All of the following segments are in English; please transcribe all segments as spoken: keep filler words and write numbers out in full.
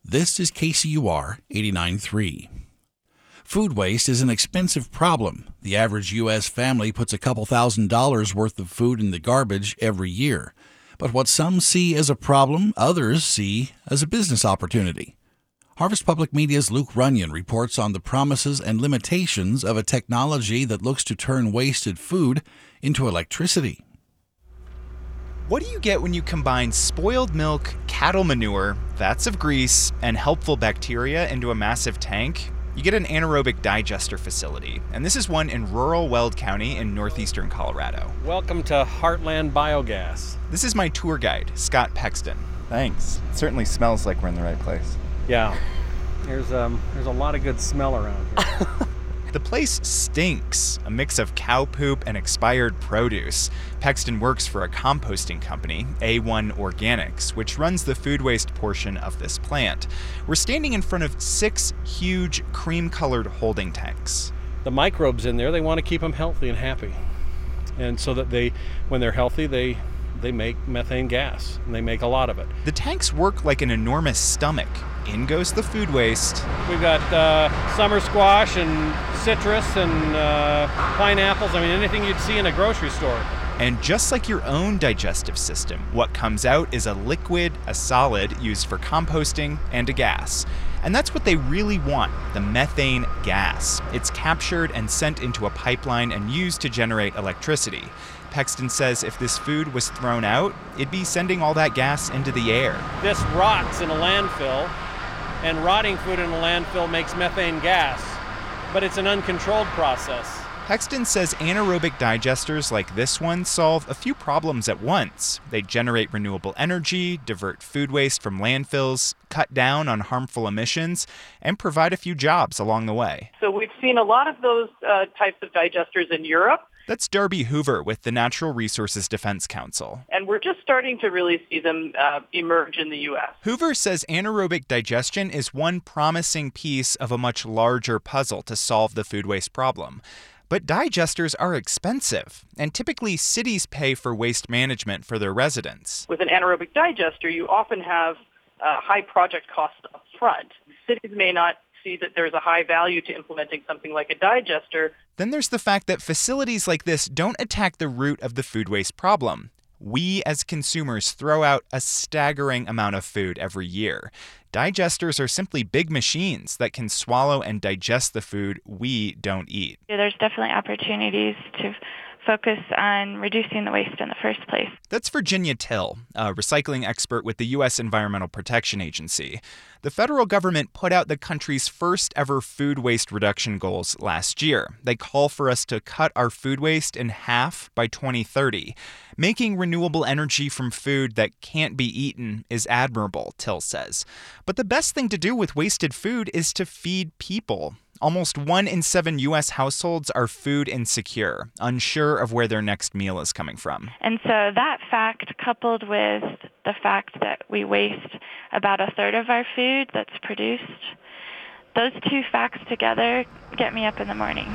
This is K C U R eighty-nine point three. Food waste is an expensive problem. The average U S family puts a couple thousand dollars worth of food in the garbage every year. But what some see as a problem, others see as a business opportunity. Harvest Public Media's Luke Runyon reports on the promises and limitations of a technology that looks to turn wasted food into electricity. What do you get when you combine spoiled milk, cattle manure, vats of grease, and helpful bacteria into a massive tank? You get an anaerobic digester facility, and this is one in rural Weld County in northeastern Colorado. Welcome to Heartland Biogas. This is my tour guide, Scott Pexton. Thanks. It certainly smells like we're in the right place. Yeah, there's um, there's a lot of good smell around here. The place stinks, a mix of cow poop and expired produce. Pexton works for a composting company, A one Organics, which runs the food waste portion of this plant. We're standing in front of six huge cream-colored holding tanks. The microbes in there, they want to keep them healthy and happy. And so that they, when they're healthy, they they make methane gas, and they make a lot of it. The tanks work like an enormous stomach. In goes the food waste. We've got uh, summer squash and citrus and uh, pineapples. I mean, anything you'd see in a grocery store. And just like your own digestive system, what comes out is a liquid, a solid, used for composting, and a gas. And that's what they really want, the methane gas. It's captured and sent into a pipeline and used to generate electricity. Pexton says if this food was thrown out, it'd be sending all that gas into the air. This rots in a landfill, and rotting food in a landfill makes methane gas, but it's an uncontrolled process. Pexton says anaerobic digesters like this one solve a few problems at once. They generate renewable energy, divert food waste from landfills, cut down on harmful emissions, and provide a few jobs along the way. So we've seen a lot of those uh, types of digesters in Europe. That's Darby Hoover with the Natural Resources Defense Council. And we're just starting to really see them uh, emerge in the U S. Hoover says anaerobic digestion is one promising piece of a much larger puzzle to solve the food waste problem. But digesters are expensive, and typically cities pay for waste management for their residents. With an anaerobic digester, you often have uh, high project costs up front. Cities may not see that there's a high value to implementing something like a digester. Then there's the fact that facilities like this don't attack the root of the food waste problem. We as consumers throw out a staggering amount of food every year. Digesters are simply big machines that can swallow and digest the food we don't eat. There's definitely opportunities to focus on reducing the waste in the first place. That's Virginia Till, a recycling expert with the U S Environmental Protection Agency. The federal government put out the country's first ever food waste reduction goals last year. They call for us to cut our food waste in half by twenty thirty. Making renewable energy from food that can't be eaten is admirable, Till says. But the best thing to do with wasted food is to feed people. Almost one in seven U S households are food insecure, unsure of where their next meal is coming from. And so that fact, coupled with the fact that we waste about a third of our food that's produced, those two facts together get me up in the morning.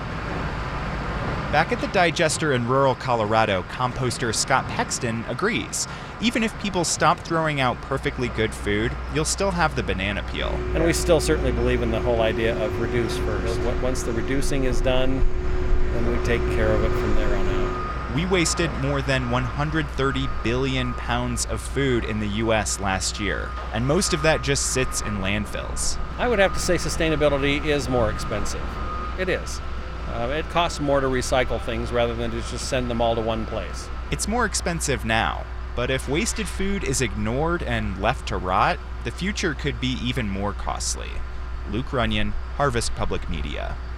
Back at the digester in rural Colorado, composter Scott Pexton agrees. Even if people stop throwing out perfectly good food, you'll still have the banana peel. And we still certainly believe in the whole idea of reduce first. Once the reducing is done, then we take care of it from there on out. We wasted more than one hundred thirty billion pounds of food in the U S last year, and most of that just sits in landfills. I would have to say sustainability is more expensive. It is. Uh, it costs more to recycle things rather than to just send them all to one place. It's more expensive now, but if wasted food is ignored and left to rot, the future could be even more costly. Luke Runyon, Harvest Public Media.